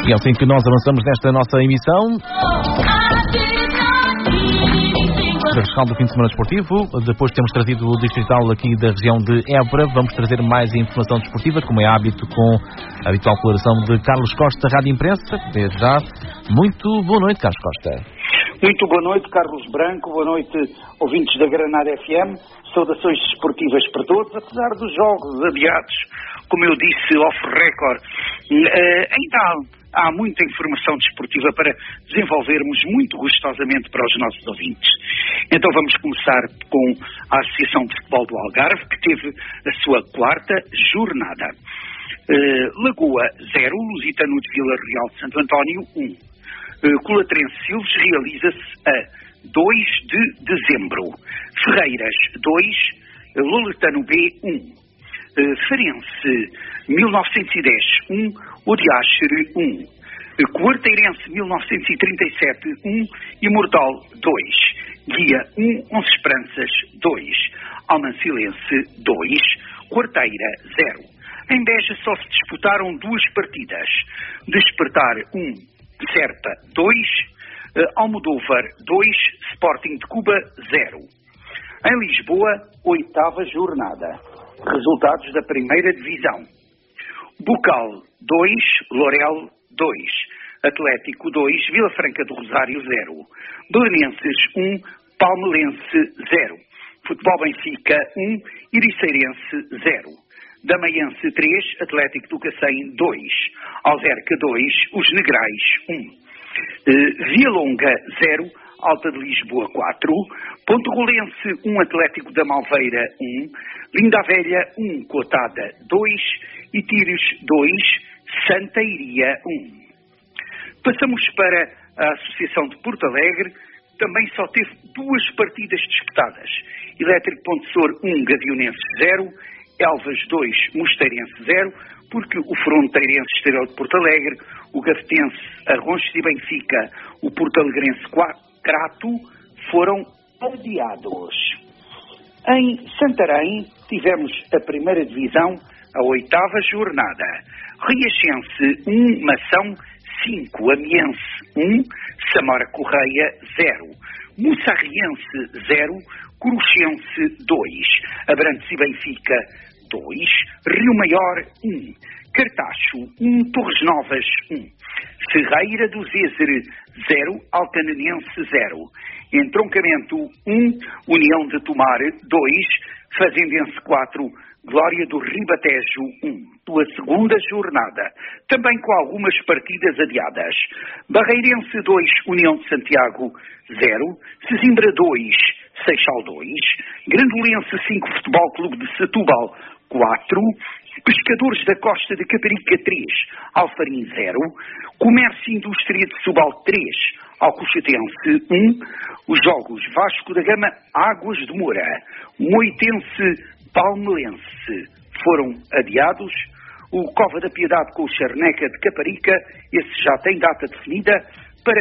E é assim que nós avançamos nesta nossa emissão. Rescaldo do fim de semana desportivo. Depois temos trazido o digital aqui da região de Évora. Vamos trazer mais informação desportiva, como é hábito, com a habitual colaboração de Carlos Costa, Rádio Imprensa. Desde já, muito boa noite, Carlos Costa. Muito boa noite, Carlos Branco. Boa noite, ouvintes da Granada FM. Saudações desportivas para todos, apesar dos jogos adiados, como eu disse, off-record. Ainda há muita informação desportiva para desenvolvermos muito gostosamente para os nossos ouvintes. Então vamos começar com a Associação de Futebol do Algarve, que teve a sua quarta jornada. Lagoa 0, Lusitano de Vila Real de Santo António 1. Colatrense Silves realiza-se a 2 de dezembro. Ferreiras 2, Loletano B 1. Farense 1910 1, Odiaxere 1. Quarteirense 1937 1, Imortal 2. Guia 1, Onze Esperanças 2. Almancilense 2, Quarteira 0. Em Beja só se disputaram duas partidas. Despertar 1, Serpa 2, Almodóvar 2, Sporting de Cuba 0. Em Lisboa, oitava jornada. Resultados da primeira divisão. Bocal 2, Lorel 2. Atlético 2, Vila Franca do Rosário 0. Belenenses 1, Palmelense 0. Futebol Benfica 1, Iriceirense 0. Damaiense 3, Atlético do Cacém 2. Alverca 2, Os Negrais 1. Vialonga 0, Alta de Lisboa 4. Pontegolense 1, Atlético da Malveira 1. Linda a Velha 1, Cotada 2. E Tires 2, Santa Iria 1. Passamos para a Associação de Porto Alegre, também só teve duas partidas disputadas. Elétrico Ponte Sor 1, Gavionense 0. Elvas 2, Mosteirense 0, porque o Fronteirense Estoril de Porto Alegre, o Gavetense, Arronches e Benfica, o Porto Alegrense Crato foram adiados. Em Santarém tivemos a primeira divisão, a oitava jornada. Riachense 1, Mação 5, Amiense 1, Samora Correia 0. Mussarriense 0, Coruchense 2, Abrantes e Benfica 2, Rio Maior 1, Cartacho 1, Torres Novas 1, Ferreira do Zézer 0, Alcanenense 0, Entroncamento 1, União de Tomar 2, Fazendense 4, Glória do Ribatejo 1. Pela segunda jornada, também com algumas partidas adiadas. Barreirense 2, União de Santiago 0, Sesimbra 2, Seixal 2, Grandolense 5, Futebol Clube de Setúbal 4, Pescadores da Costa de Caparica 3, Alfarim 0, Comércio e Indústria de Subal 3, Alcochatense 1, os jogos Vasco da Gama, Águas de Moura, Moitense, Palmelense foram adiados. O Cova da Piedade com o Charneca de Caparica, esse já tem data definida para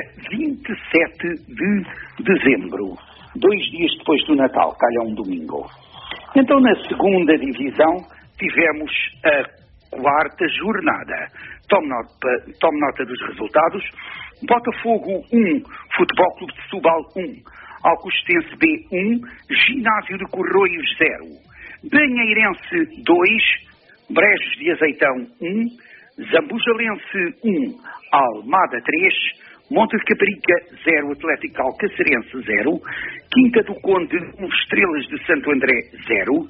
27 de dezembro, 2 dias depois do Natal, calha um domingo. Então, na segunda divisão, tivemos a quarta jornada. Tome nota dos resultados. Botafogo 1, Futebol Clube de Setúbal 1, Alcostense B 1, Ginásio de Corroios 0, Banheirense 2, Brejos de Azeitão 1, Zambujalense 1, Almada 3, Monte de Caparica 0, Atlético Alcacerense 0, Quinta do Conde 1, Estrelas de Santo André 0,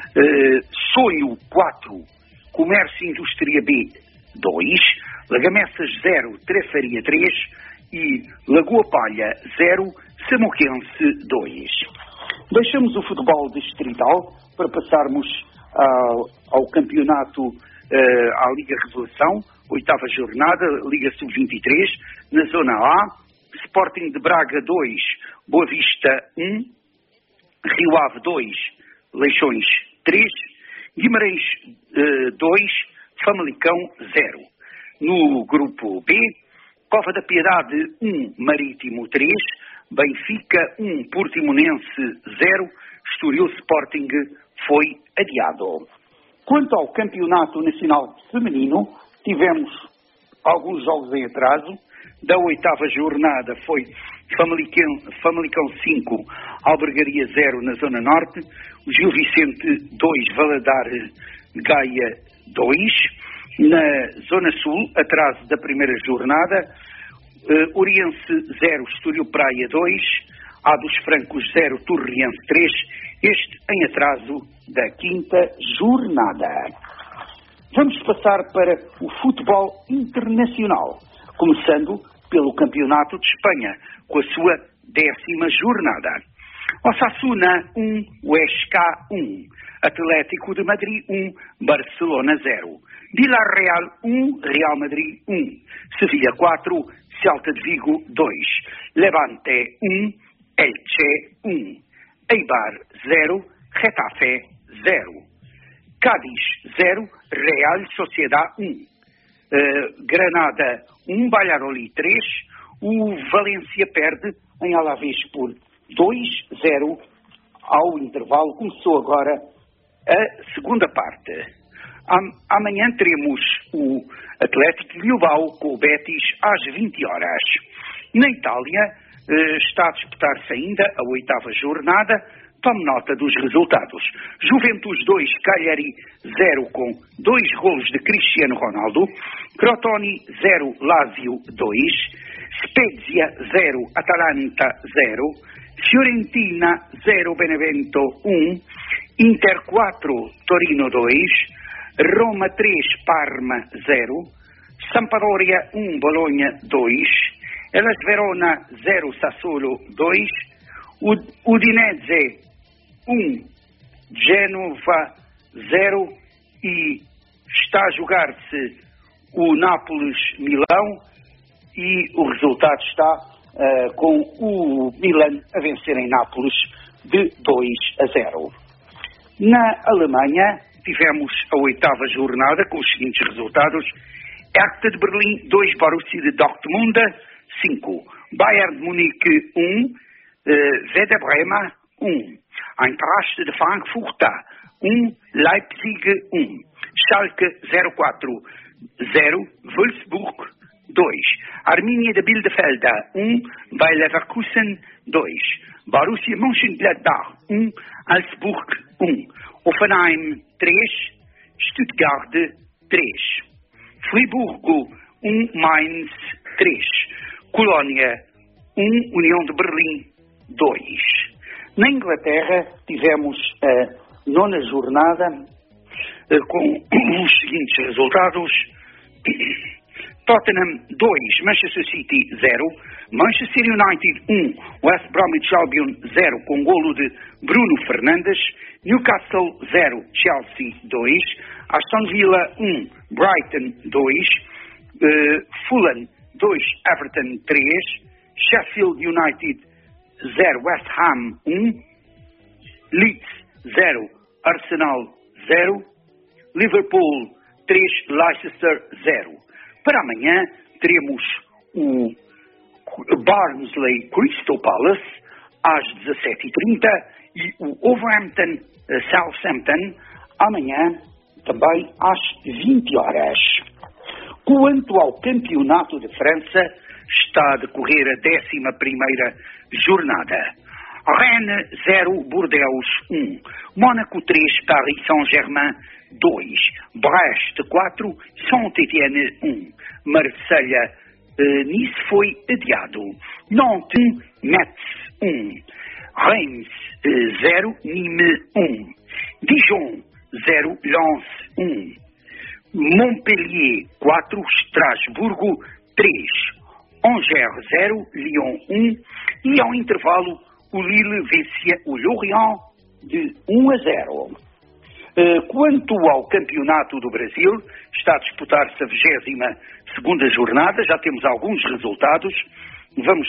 Sonho 4, Comércio e Indústria B 2, Lagamessas 0, Trafaria 3 e Lagoa Palha 0, Samoquense 2. Deixamos o futebol distrital para passarmos ao campeonato, à Liga Revelação, oitava jornada, Liga Sub-23, na Zona A, Sporting de Braga 2, Boa Vista 1, Rio Ave 2, Leixões 3, Guimarães 2, Famalicão 0. No grupo B, Cova da Piedade 1, Marítimo 3, Benfica 1, Portimonense 0, Estoril Sporting foi adiado. Quanto ao Campeonato Nacional Feminino, tivemos alguns jogos em atraso. Da 8ª jornada foi Famalicão 5, Albergaria 0 na Zona Norte, o Gil Vicente 2, Valadares Gaia 2. Na Zona Sul, atraso da primeira jornada, Oriense 0, Estoril Praia 2, A dos Francos 0, Torriense 3, este em atraso da 5ª jornada. Vamos passar para o futebol internacional, começando pelo Campeonato de Espanha, com a sua 10ª jornada. Osasuna 1, Huesca 1, Atlético de Madrid 1, Barcelona 0, Villarreal 1, Real Madrid 1, Sevilha 4, Celta de Vigo 2, Levante 1, Elche 1, Eibar 0, Getafe 0, Cádiz 0, Real Sociedad 1, Granada 1, Valladolid 3, o Valência perde em Alavés por 2-0 ao intervalo. Começou agora a segunda parte. Amanhã teremos o Atlético de Bilbao com o Betis às 20 horas. Na Itália está a disputar-se ainda a 8ª jornada. Tome nota dos resultados. Juventus 2, Cagliari 0 com 2 golos de Cristiano Ronaldo. Crotone 0, Lazio 2. Spezia 0, Atalanta 0. Fiorentina 0, Benevento 1. Inter 4, Torino 2. Roma 3, Parma 0. Sampdoria 1, Bologna 2. Hellas Verona 0, Sassuolo 2. Udinese 1, Génova 0 e está a jogar-se o Nápoles-Milão e o resultado está com o Milan a vencer em Nápoles de 2-0. Na Alemanha tivemos a 8ª jornada com os seguintes resultados: Hertha de Berlim 2, Borussia de Dortmund 5, Bayern de Munique 1, Werder Bremen 1, Eintracht de Frankfurt 1, Leipzig 1, Schalke 04 0, Wolfsburg 2, Arminia de Bielefeld 1, Bayer Leverkusen 2, Borussia Mönchengladbach 1, Augsburg 1, Hoffenheim 3, Stuttgart 3, Friburgo 1, Mainz 3, Colónia 1, União de Berlim 2. Na Inglaterra tivemos a 9ª jornada com os seguintes resultados: Tottenham 2, Manchester City 0, Manchester United 1, West Bromwich Albion 0 com golo de Bruno Fernandes, Newcastle 0, Chelsea 2, Aston Villa 1, Brighton 2, Fulham 2, Everton 3, Sheffield United 0, West Ham 1, Leeds 0, Arsenal 0, Liverpool 3, Leicester 0. Para amanhã teremos o Barnsley Crystal Palace às 17h30 e o Wolverhampton Southampton amanhã também às 20 horas. Quanto ao Campeonato de França, está a decorrer a 11ª jornada. Rennes 0, Bordeaux 1, Mónaco 3, Paris Saint-Germain 2, Brest 4, Saint-Étienne 1, Marselha Nice foi adiado, Nantes 1, Metz 1, Reims 0, Nîmes 1, Dijon 0, Lens 1, Montpellier 4, Strasbourgo 3, Angers 0, Lyon 1 e ao intervalo o Lille vencia o Lorient de 1-0. Quanto ao Campeonato do Brasil, está a disputar-se a 22ª jornada, já temos alguns resultados, vamos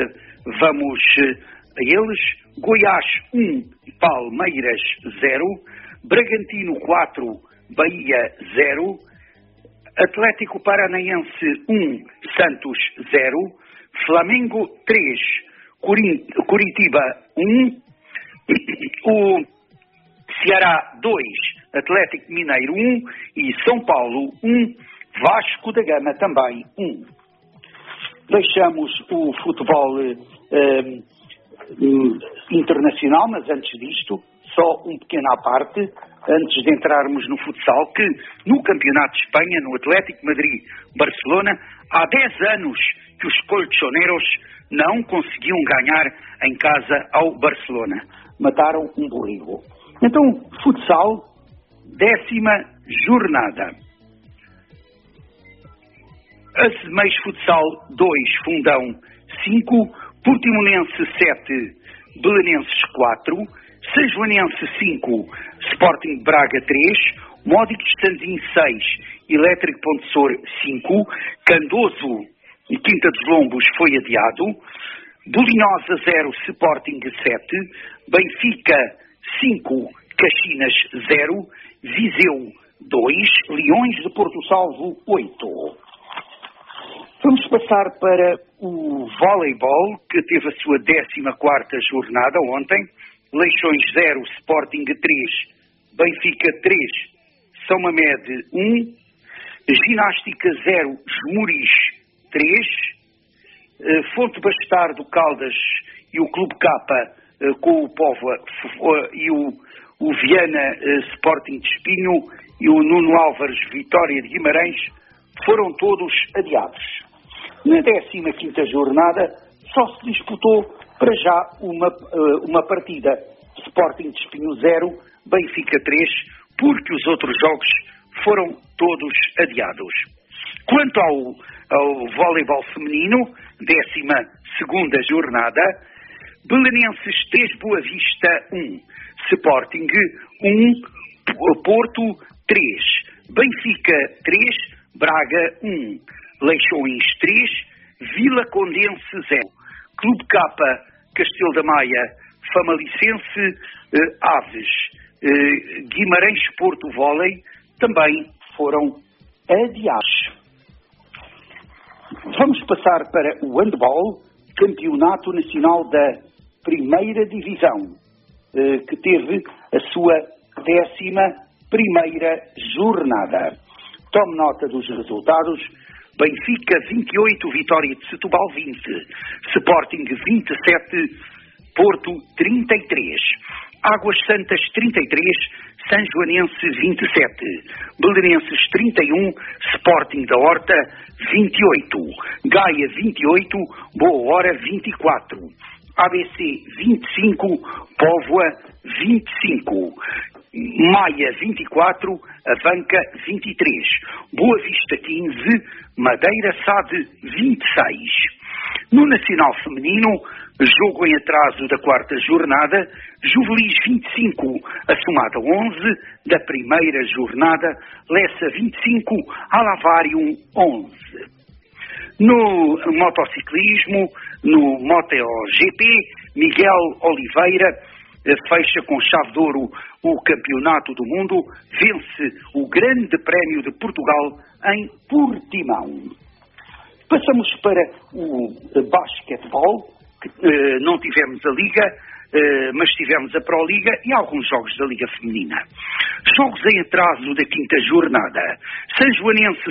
a eles: Goiás 1, Palmeiras 0, Bragantino 4, Bahia 0, Atlético Paranaense 1, Santos 0, Flamengo 3, Curitiba 1, o Ceará 2, Atlético Mineiro 1 e São Paulo 1, Vasco da Gama também 1. Deixamos o futebol internacional, mas antes disto, só um pequeno à parte, antes de entrarmos no futsal, que no Campeonato de Espanha, no Atlético Madrid-Barcelona, há 10 anos que os colchoneros não conseguiam ganhar em casa ao Barcelona. Mataram um borrigo. Então, futsal, 10ª jornada. Azemais Futsal 2, Fundão 5, Portimonense 7, Belenenses 4, Sanjoanense 5, Sporting Braga 3, Módicos Sandim 6, Elétrico Pontessor 5, Candoso e Quinta dos Lombos foi adiado, Bolinhosa 0, Sporting 7, Benfica 5, Caxinas 0, Viseu 2, Leões de Porto Salvo 8. Vamos passar para o voleibol, que teve a sua 14ª jornada ontem. Leixões 0, Sporting 3, Benfica 3, São Mamede 1, Ginástica 0, Esmoriz 3, Fonte Bastardo Caldas e o Clube Capa com o Póvoa e o Viana Sporting de Espinho e o Nuno Álvares Vitória de Guimarães foram todos adiados. Na 15ª jornada só se disputou para já uma partida, Sporting de Espinho 0, Benfica 3, porque os outros jogos foram todos adiados. Quanto ao voleibol feminino, 12ª jornada, Belenenses 3, Boa Vista 1, Sporting 1, Porto 3, Benfica 3, Braga 1, Leixões 3, Vila Condense 0, Clube Capa, Castelo da Maia, Famalicense, Aves, Guimarães Porto Vôlei também foram adiados. Vamos passar para o handball, Campeonato Nacional da Primeira Divisão, que teve a sua 11ª jornada. Tome nota dos resultados. Benfica 28, Vitória de Setúbal 20, Sporting 27, Porto 33, Águas Santas 33, Sanjoanense 27, Belenenses 31, Sporting da Horta 28, Gaia 28, Boa Hora 24, ABC 25, Póvoa 25, Maia 24, Avanca 23, Boa Vista 15, Madeira Sade 26. No Nacional Feminino, jogo em atraso da 4ª jornada, Juvelis 25, Assomada 11, da primeira jornada, Lessa 25, Alavarium 11. No motociclismo, no MotoGP, Miguel Oliveira fecha com chave de ouro o Campeonato do Mundo, vence o Grande Prémio de Portugal em Portimão. Passamos para o basquetebol, que não tivemos a Liga, mas tivemos a Proliga e alguns jogos da Liga Feminina. Jogos em atraso da 5ª jornada. Sanjoanense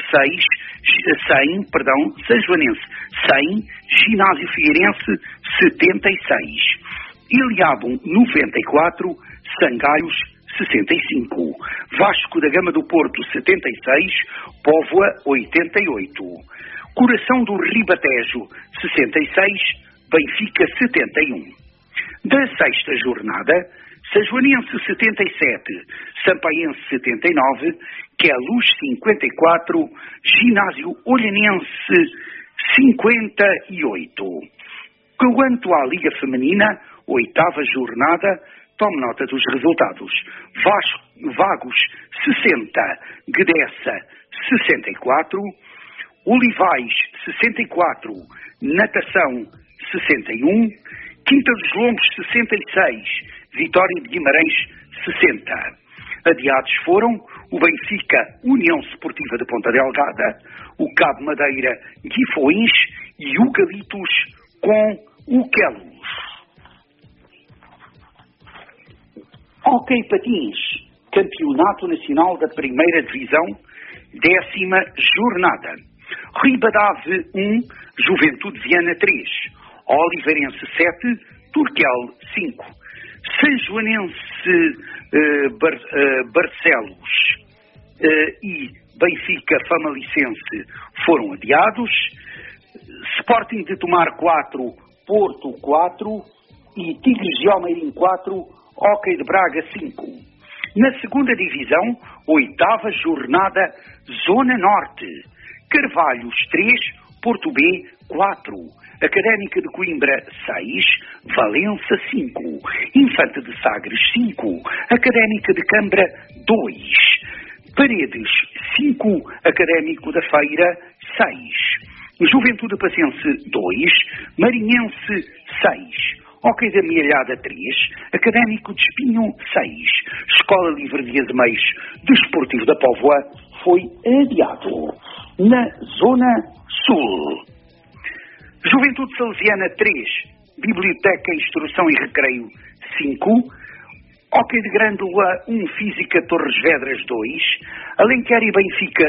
100, Ginásio Figueirense 76. Iliabum 94, Sangaios 65, Vasco da Gama do Porto 76, Póvoa 88, Coração do Ribatejo 66, Benfica 71. Da 6ª jornada, Sanjoanense 77, Sampaense 79, Queluz 54, Ginásio Olhanense 58. Quanto à Liga Feminina, 8ª jornada, tome nota dos resultados. Vagos 60, Guedessa 64, Olivais 64, Natação 61, Quinta dos Lombos 66, Vitória de Guimarães 60. Adiados foram o Benfica União Esportiva de Ponta Delgada, o Cabo Madeira Guifões e o Galitos com o Queluz. Ok, Patins. Campeonato Nacional da Primeira Divisão, 10ª jornada. Ribadave 1, Juventude Viana 3, Oliveirense 7, Turquel 5, Sanjoanense Barcelos e Benfica Famalicense foram adiados. Sporting de Tomar 4, Porto 4 e Tigres de Almeirim 4, Hóquei de Braga 5. Na segunda divisão, 8ª jornada, Zona Norte. Carvalhos 3, Porto B 4, Académica de Coimbra 6, Valença 5, Infante de Sagres 5, Académica de Cambra 2, Paredes 5, Académico da Feira 6, Juventude Pacense 2, Marinhense 6, Hóquei da Amealhada 3, Académico de Espinho 6, Escola Livre de Azeméis Desportivo da Póvoa foi adiado. Na Zona Sul, Juventude Salesiana 3, Biblioteca, Instrução e Recreio 5, Hóquei de Grândola 1, Física Torres Vedras 2, Alenquer e Benfica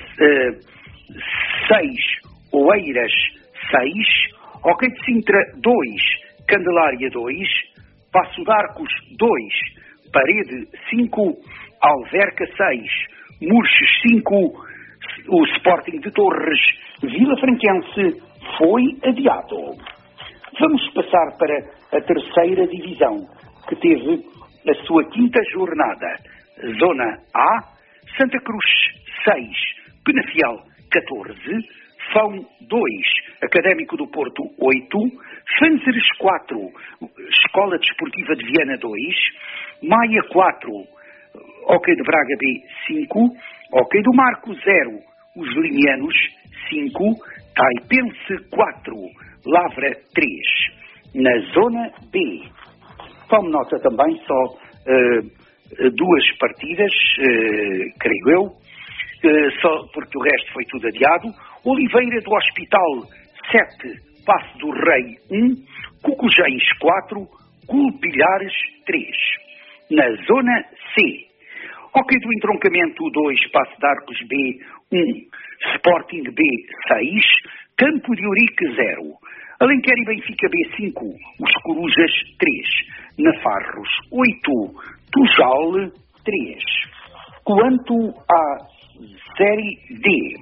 6, Oeiras 6, Hóquei de Sintra 2, Candelária 2, Passo de Arcos 2, Parede 5, Alverca 6, Murches 5, o Sporting de Torres Vila Franquense foi adiado. Vamos passar para a terceira divisão, que teve a sua quinta jornada. Zona A, Santa Cruz 6, Penafiel 14, Fão 2, Académico do Porto 8, Fanzeres 4, Escola Desportiva de Viana 2, Maia 4, Hóquei de Braga B 5, Hóquei do Marco 0, Os Limianos 5, Taipense 4, Lavra 3. Na Zona B, tome nota também só duas partidas, creio eu, só porque o resto foi tudo adiado. Oliveira do Hospital 7, Passo do Rei 1, Cucujães 4, Culpilhares 3. Na Zona C, Hóquei do Entroncamento 2, Passo de Arcos B 1, Sporting B 6, Campo de Ourique 0, Alenquer e Benfica B 5, Os Corujas 3, Nafarros 8, Tujal 3. Quanto à Série D,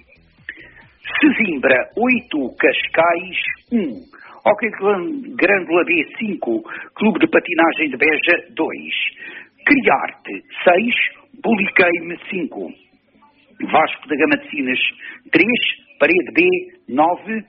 Sesimbra 8, Cascais 1, Hóquei de Grândola B 5, Clube de Patinagem de Beja 2, Criarte 6, Buliqueime 5, Vasco da Gama de Sinas 3, Parede B 9,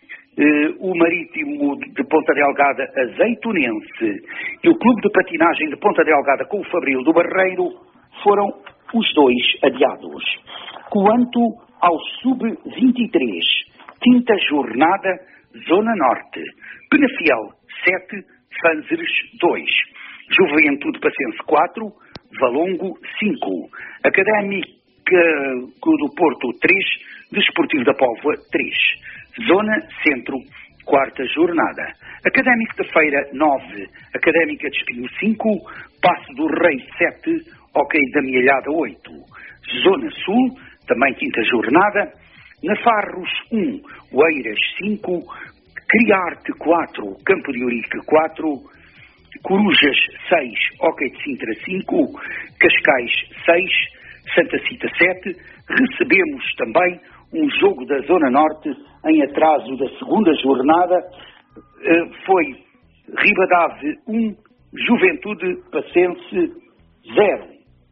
o Marítimo de Ponta Delgada Azeitonense e o Clube de Patinagem de Ponta Delgada com o Fabril do Barreiro foram os dois adiados. Quanto ao Sub-23, quinta jornada, Zona Norte, Penafiel 7, Fanzeres 2, Juventude Pacense 4, Valongo 5, Académica do Porto 3, Desportivo da Póvoa 3, Zona Centro, quarta jornada, Académico da Feira 9, Académica de Espinho 5, Passo do Rei 7, Hóquei da Amealhada 8, Zona Sul, também quinta jornada, Nafarros 1, Oeiras 5, Criarte 4, Campo de Ourique 4, Corujas 6, Hóquei de Sintra 5, Cascais 6, Santa Cita 7. Recebemos também um jogo da Zona Norte em atraso da segunda jornada. Foi Ribadave 1, Juventude Pacense 0.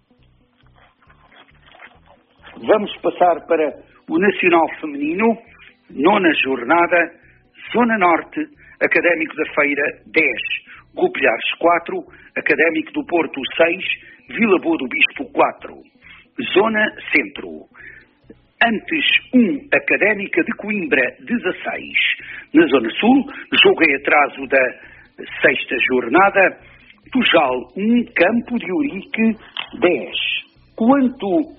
Vamos passar para o Nacional Feminino, nona jornada, Zona Norte, Académico da Feira 10, Culpilhares 4, Académico do Porto 6, Vila Boa do Bispo 4. Zona Centro, antes 1, Académica de Coimbra 16. Na Zona Sul, jogo em atraso da sexta jornada, Tujal 1, Campo de Ourique 10. Quanto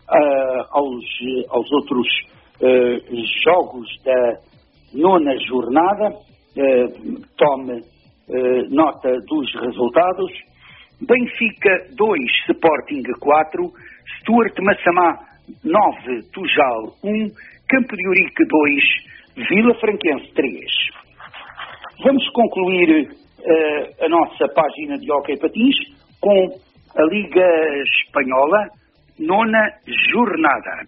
aos outros jogos da nona jornada, tome nota dos resultados. Benfica 2, Sporting 4, Stuart Massamá 9, Tujal 1, Campo de Ourique 2, Vila Franquense 3. Vamos concluir a nossa página de hóquei patins com a Liga Espanhola, 9ª jornada.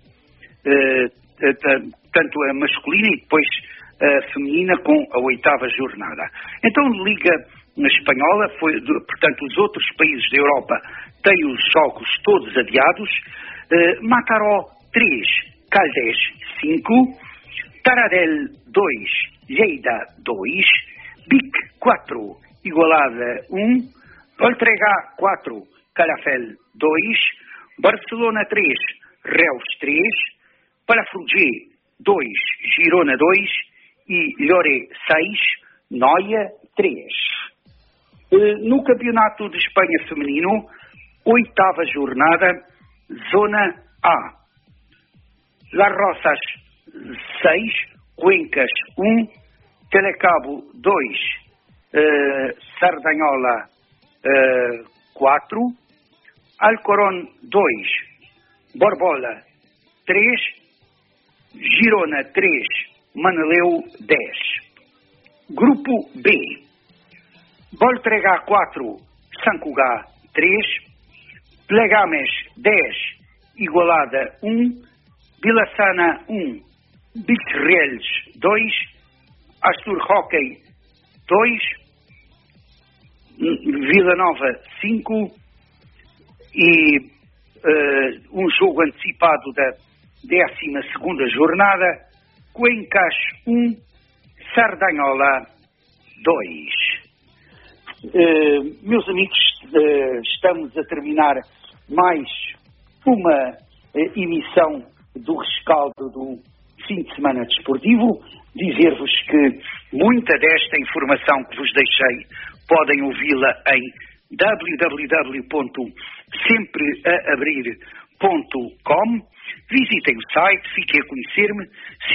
Tanto a masculina e depois a feminina com a 8ª jornada. Então, Liga Espanhola, portanto, os outros países da Europa têm os jogos todos adiados. Mataró 3, Caldes 5, Taradell 2, Lleida 2, Vic 4, Igualada 1, Voltregá 4, Calafell 2, Barcelona 3, Reus 3, Palafrugell 2, Girona 2 e Lloret 6, Noia 3. No Campeonato de Espanha Feminino, 8ª jornada, Zona A. Las Rozas 6, Cuencas 1, Telecabo 2, Sardanhola 4, Alcorón 2, Borbola 3, Girona 3, Maneleu 10. Grupo B. Voltregá 4, Sant Cugat 3, Plegames 10, Igualada 1, Vila-sana 1, Bichreles 2, Astur Hockey 2, Vila Nova 5 e um jogo antecipado da 12ª jornada, Cuencas 1, Sardanhola 2. Meus amigos, estamos a terminar mais uma emissão do rescaldo do fim de semana desportivo. Dizer-vos que muita desta informação que vos deixei podem ouvi-la em www.sempreaabrir.com. Visitem o site, fiquem a conhecer-me.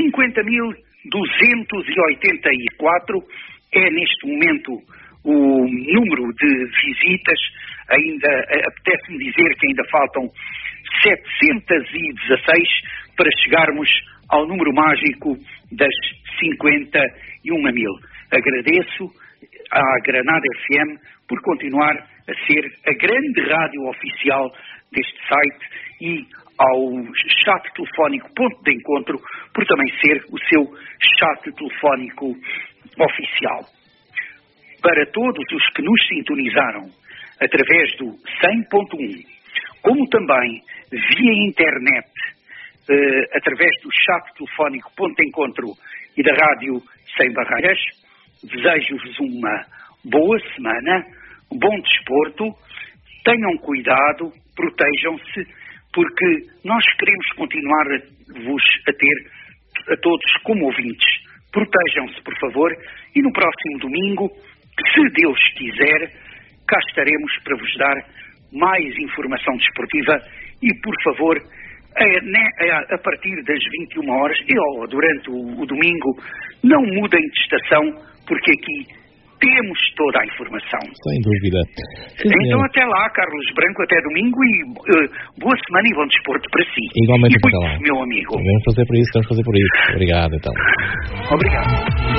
50.284 é neste momento o número de visitas. Ainda apetece-me dizer que ainda faltam 716 para chegarmos ao número mágico das 51.000. Agradeço à Granada FM por continuar a ser a grande rádio oficial deste site e ao chat telefónico Ponto de Encontro por também ser o seu chat telefónico oficial. Para todos os que nos sintonizaram através do 100.1, como também via internet, através do chat telefónico Ponto de Encontro e da Rádio Sem Barreiras, desejo-vos uma boa semana, bom desporto, tenham cuidado, protejam-se, porque nós queremos continuar vos a ter a todos como ouvintes. Protejam-se, por favor, e no próximo domingo, se Deus quiser, cá estaremos para vos dar mais informação desportiva e, por favor, a partir das 21 horas ou durante o domingo, não mudem de estação, porque aqui temos toda a informação. Sem dúvida. Então até lá, Carlos Branco, até domingo e boa semana e bom desporto para si. Igualmente e para lá. meu amigo. Vamos fazer por isso. Obrigado, então. Obrigado.